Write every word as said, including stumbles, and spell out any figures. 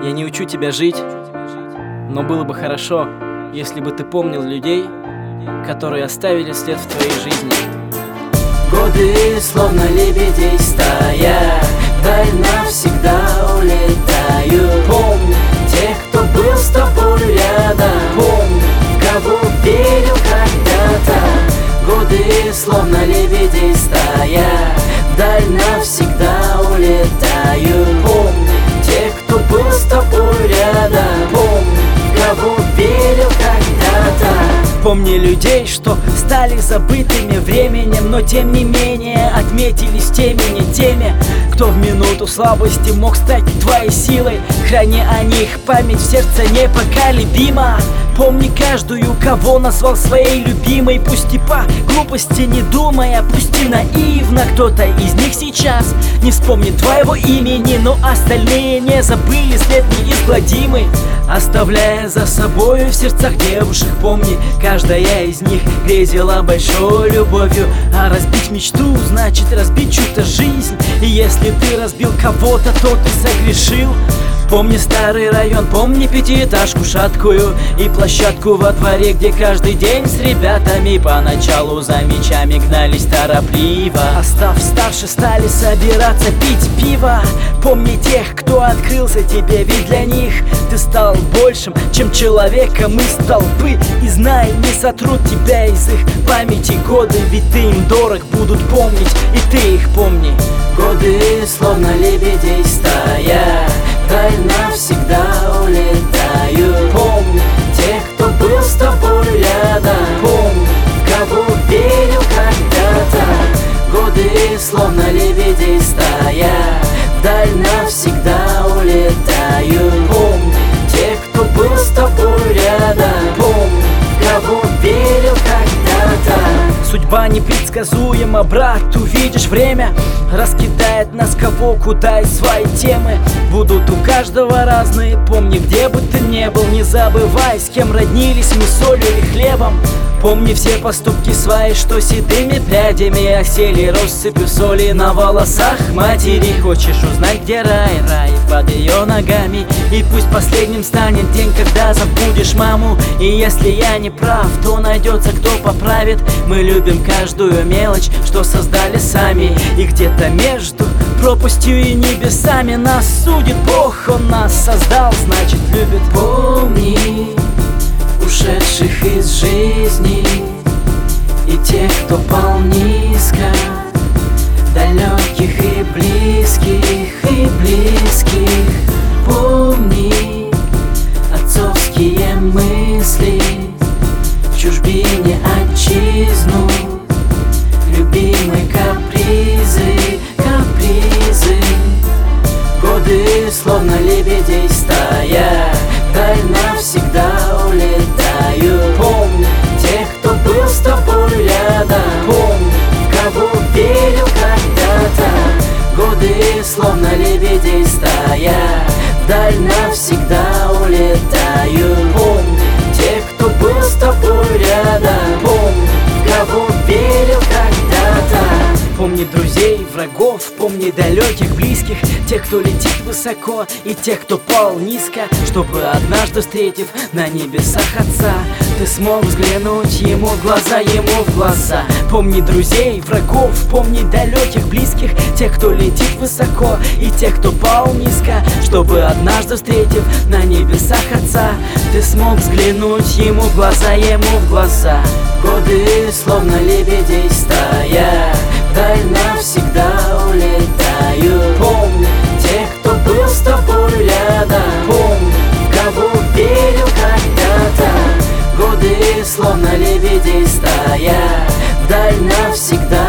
Я не учу тебя жить, но было бы хорошо, если бы ты помнил людей, которые оставили след в твоей жизни. Годы, словно лебедей стая, вдаль навсегда улетают. Помни тех, кто был с тобой рядом, помни, в кого верил когда-то. Годы, словно лебедей стая, вдаль навсегда улетают. Помни тех, кто был с тобой рядом, помни, в кого верил когда-то. Помни людей, что стали забытыми временем, но тем не менее отметились теми, не теми, кто в минуту слабости мог стать твоей силой. Храни о них память в сердце непоколебима. Помни каждую, кого назвал своей любимой. Пусть и по глупости не думая, пусть и наивно, кто-то из них сейчас не вспомнит твоего имени, но остальные не забыли след неизгладимый, оставляя за собой в сердцах девушек. Помни, каждая из них грезила большой любовью, а разбить мечту значит разбить чью-то жизнь. И если ты разбил кого-то, то ты согрешил. Помни старый район, помни пятиэтажку шаткую и площадку во дворе, где каждый день с ребятами поначалу за мечами гнались торопливо, а став старше, стали собираться пить пиво. Помни тех, кто открылся тебе, ведь для них ты стал большим, чем человеком из толпы. И знай, не сотрут тебя из их памяти годы, ведь ты им дорог, будут помнить, и ты их помни. Годы, словно лебедей стая, вдаль навсегда улетают. Помни тех, кто был с тобой рядом, помни, в кого верил когда-то. Годы, словно лебедей стая, вдаль навсегда улетают. Помни тех, кто был с тобой рядом, помни, в кого верил когда-то. Судьба непредсказуема, брат, увидишь, время раскидает нас кого куда, и свои темы будут у каждого разные. Помни, где бы ты ни был, не забывай, с кем роднились мы солью и хлебом. Помни все поступки свои, что седыми прядями осели россыпью соли на волосах матери. Хочешь узнать, где рай? Рай под ее ногами. И пусть последним станет день, когда забудешь маму. И если я не прав, то найдется кто поправит. Мы любим каждую мелочь, что создали сами. И где-то между пропастью и небесами нас судит Бог. Он нас создал, значит любит. Помни ушедших из жизни и тех, кто пал низко, далеких и близких, и близких. Помни отцовские мысли, в чужбине отчизну, любимые капризы, капризы. Годы, словно лебедей стая, вдаль навсегда улетают. Помни тех, кто был с тобой рядом, помни, в кого верил когда-то. Годы, словно лебедей стая, вдаль навсегда улетают. Помни тех, кто был с тобой рядом, помни, в кого верил когда-то. Помни друзей, врагов, помни далеких, близких, тех, кто летит высоко, и тех, кто пал низко, чтобы однажды, встретив на небесах Отца, ты смог взглянуть ему в глаза, ему в глаза. Помни друзей, врагов, помни далеких, близких, тех, кто летит высоко, и тех, кто пал низко, чтобы однажды, встретив на небесах Отца, ты смог взглянуть ему в глаза, ему в глаза. Годы, словно лебедей стая, вдаль навсегда улетают. Помни тех, кто был с тобой рядом, помни, в кого верил когда-то. Годы, словно лебедей стая, вдаль навсегда